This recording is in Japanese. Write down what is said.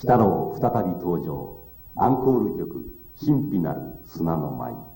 鬼太郎再び登場。アンコール曲、神秘なる砂の舞。